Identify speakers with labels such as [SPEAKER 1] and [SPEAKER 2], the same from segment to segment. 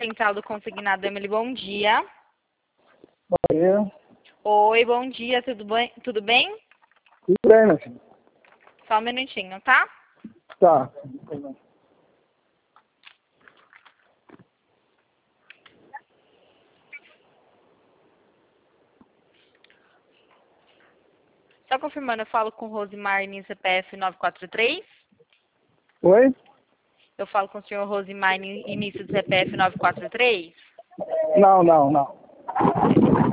[SPEAKER 1] Central do Consignado Emily, bom dia.
[SPEAKER 2] Bom,
[SPEAKER 1] Oi, bom dia, tudo bem? Tudo bem?
[SPEAKER 2] tudo bem, meu filho?
[SPEAKER 1] Só um minutinho, tá?
[SPEAKER 2] Tá.
[SPEAKER 1] Só confirmando, eu falo com Rosimar em CPF 943?
[SPEAKER 2] Oi?
[SPEAKER 1] Eu falo com o senhor Rosimar em início do CPF 943?
[SPEAKER 2] Não.
[SPEAKER 1] Beleza.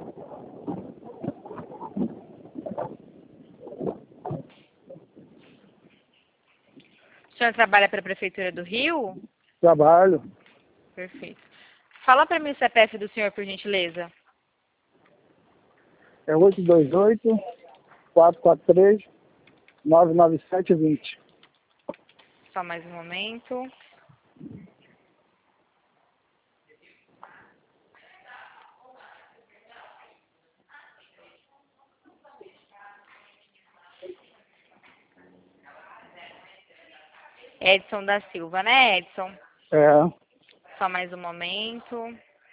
[SPEAKER 1] O senhor trabalha para a Prefeitura do Rio?
[SPEAKER 2] Trabalho.
[SPEAKER 1] Perfeito. Fala para mim o CPF do senhor, por gentileza.
[SPEAKER 2] É 828-443-99720.
[SPEAKER 1] Só mais um momento. Edson da Silva, né, Edson?
[SPEAKER 2] É.
[SPEAKER 1] Só mais um momento.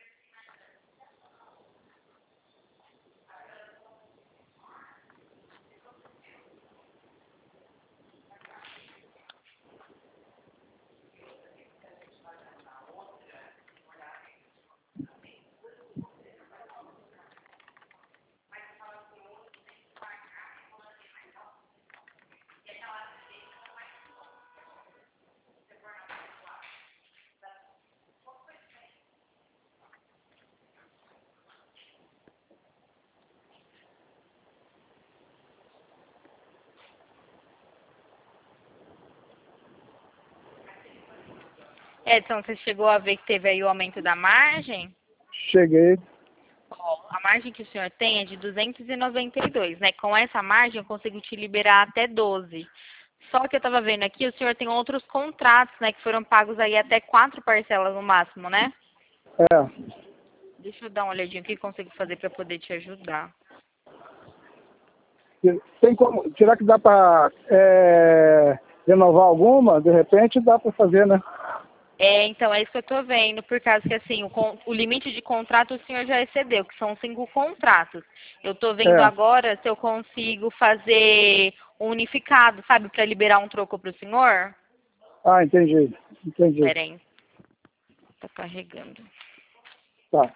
[SPEAKER 1] Edson, você chegou a ver que teve aí o aumento da margem?
[SPEAKER 2] Cheguei.
[SPEAKER 1] Ó, a margem que o senhor tem é de 292, né? Com essa margem eu consigo te liberar até 12. Só que eu tava vendo aqui, o senhor tem outros contratos, né? Que foram pagos aí até 4 parcelas no máximo, né?
[SPEAKER 2] É.
[SPEAKER 1] Deixa eu dar uma olhadinha o que eu consigo fazer para poder te ajudar.
[SPEAKER 2] Tem como. Será que dá pra renovar alguma? De repente dá pra fazer, né?
[SPEAKER 1] Então, é isso que eu tô vendo, por causa que, assim, o limite de contrato o senhor já excedeu, que são 5 contratos. Eu tô vendo
[SPEAKER 2] É.
[SPEAKER 1] agora se eu consigo fazer um unificado, sabe, para liberar um troco pro senhor.
[SPEAKER 2] Ah, entendi.
[SPEAKER 1] Pera aí, tá carregando.
[SPEAKER 2] Tá.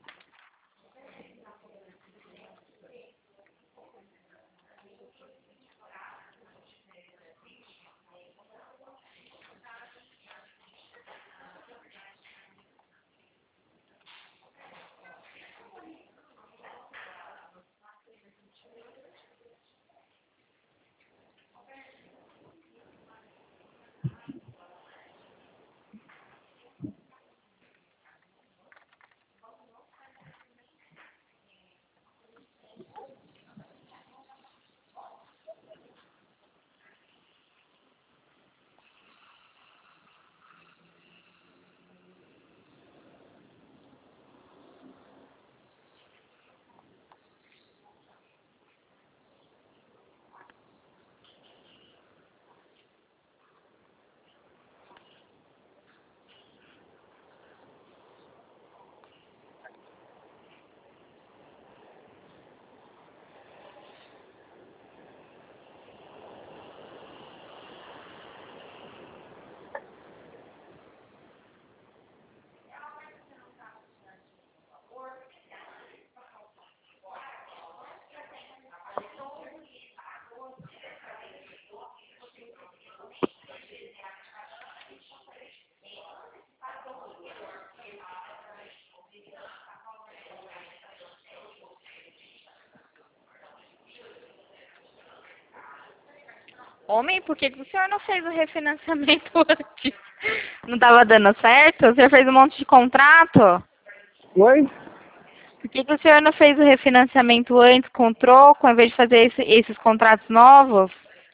[SPEAKER 1] Homem, por que que o senhor não fez o refinanciamento antes? Não tava dando certo? O senhor fez um monte de contrato?
[SPEAKER 2] Oi?
[SPEAKER 1] Por que que o senhor não fez o refinanciamento antes com troco, ao invés de fazer esses contratos novos?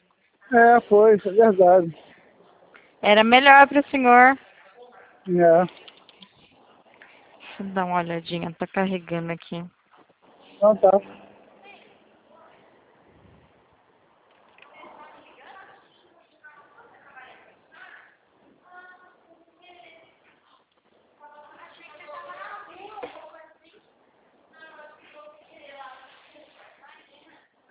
[SPEAKER 2] É, foi, é verdade.
[SPEAKER 1] Era melhor para o senhor.
[SPEAKER 2] É.
[SPEAKER 1] Deixa eu dar uma olhadinha, tá carregando aqui.
[SPEAKER 2] Então tá.